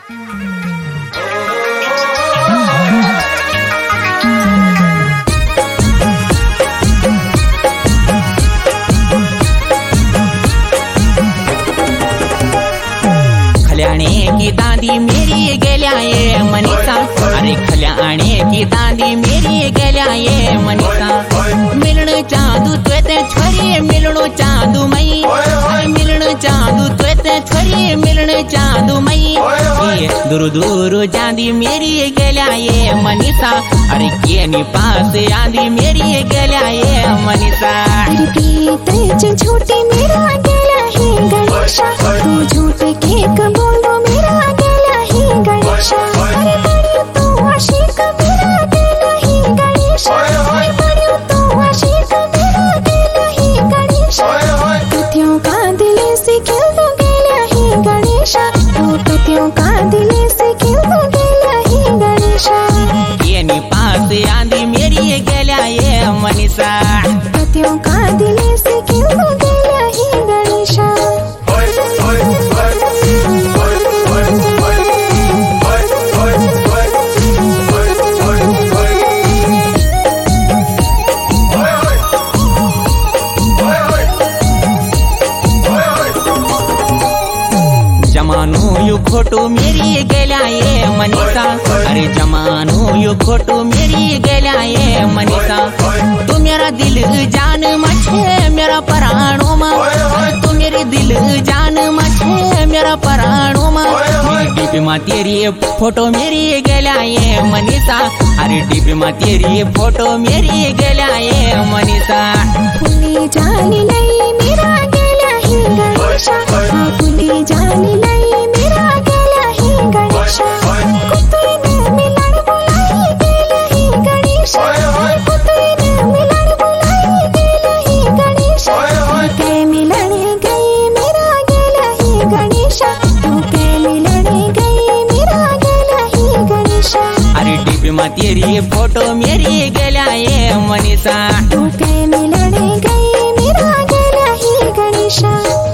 खल्याणे की दादी मेरी गेल्या ये मनीषा, अरे खल्याणे की दादी मेरी गेल्या ये मनीषा। मिलन चांदू त्वेते छोरी मिलनो चांदू मई, मिलन चांदू त्वेते छोरी मिलन चांदू मई। दूर दूर जांदी मेरी गेल्या ये मनीषा, अरे केनी पास आंदी मेरी गेल्या ये मनीषा। झूठी मेरा गेला है गणेशा, तू झूठे केक बोलो मेरा गेला है गणेशा। अरे बड़ी तू आशिक मेरा गेला है गणेशा, अरे बड़ी तू आशिक मेरा गेला है गणेशा। कतियों का दिल से खेल दो गेला है गणेशा, तू कतियों का दिल से खेल दो गेला है गणेशा। केनी पास आंदी मेरी गेल्या ये मनीषा, कतियों का दिल से खेल दो गेला है गणेशा। जमानो यू खोटू मेरी गेल्या ये मनीषा, अरे जमानो यू खोटू मेरी गेल्या ये मनीषा। तू मेरा दिल जान मछे मेरा पराणो मा, तू मेरे दिल जान मछे मेरा पराणो मा। डीपी मा तेरी फोटो मेरी गेल्या ये मनीषा, अरे डीपी मा तेरी फोटो मेरी गेल्या ये मनीषा। फुली जानी नहीं मेरा गेला है गणेशा, फुली जानी नहीं मेरा गेला है गणेशा। कुत्ते ने मिलन बुलाई गेला है गणेशा, कुत्ते ने मिलन बुलाई गेला है गणेशा। के मिलन गई मेरा गेला है गणेशा, तू के मिलन गई मेरा गेला है गणेशा। अरे डीपी मा तेरी फोटो मेरी गेल्या ये मनीषा, तू के मिलन गई मेरा गेला है गणेशा।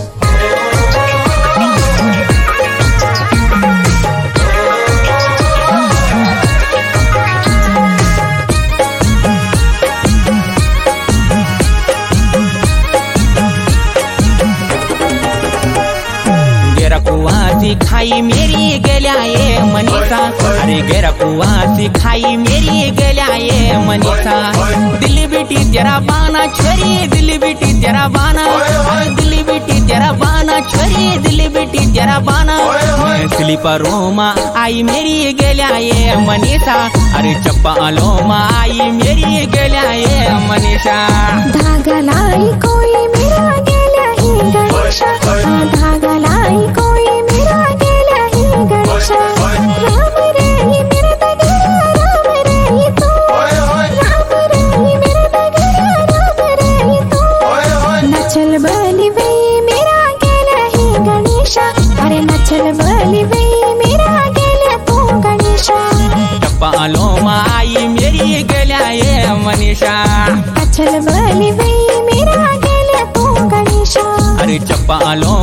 कुआसी खाई मेरी गेल्या ये मनीषा, अरे गेरा कुआसी खाई मेरी गेल्या ये मनीषा। दिल्ली बेटी तेरा बाना छोरी दिल्ली बेटी तेरा बाना, दिल्ली बेटी तेरा बाना छोरी दिल्ली बेटी तेरा बाना। स्लीपरों मा आई मेरी गेल्या ये मनीषा, अरे चप्पलों मा आई मेरी गेल्या ये मनीषा। धागा लाई कोई मेरा गेला है गणेशा, धागा लाई कोई मेरा गेला है गणेशा। राम रे मेरा दगरा राम रे तू, राम रे मेरा दगरा राम रे तू। नचल बलि वही मेरा गेला है गणेशा, अरे नचल बलि वही मेरा गेला तू गणेशा। चप्पलों मा आई मेरी गेल्या ये मनीषा, नचल बलि वही मेरा गेला तू गणेशा। अरे चप्पलों